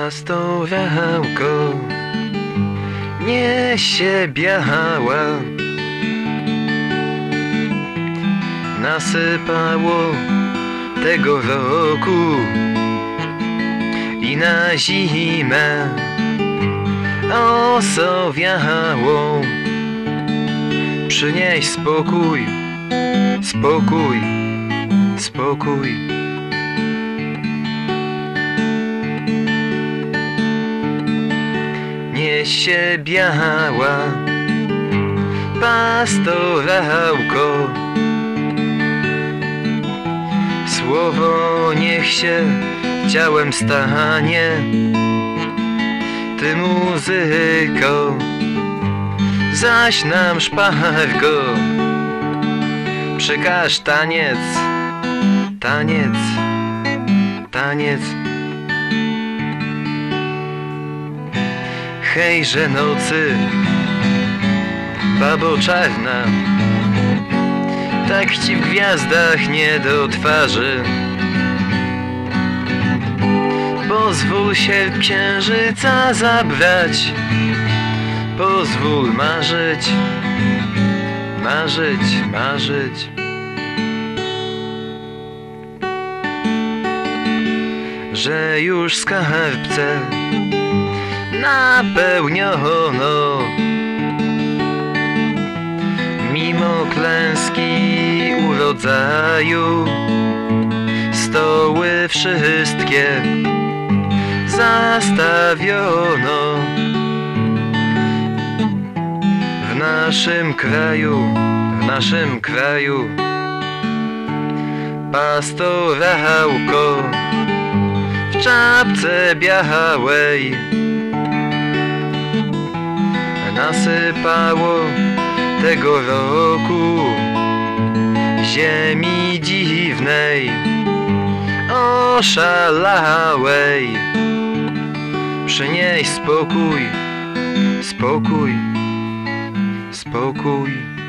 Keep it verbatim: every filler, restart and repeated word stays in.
Pastorełko niesie biała, nasypało tego roku i na zimę osowiało. Przynieś spokój, spokój, spokój. Niesie biała pastorełko, słowo niech się ciałem stanie. Ty muzyko, zaś nam szpargo, przekaż taniec, taniec, taniec. Hejże nocy, babo czarna, tak ci w gwiazdach nie do twarzy. Pozwól się księżyca zabrać, pozwól marzyć, marzyć, marzyć. Że już skarbce napełniono, mimo klęski urodzaju, stoły wszystkie zastawiono. W naszym kraju, w naszym kraju pastorełko w czapce białej nasypało tego roku ziemi dziwnej, oszalałej. Przynieś spokój, spokój, spokój.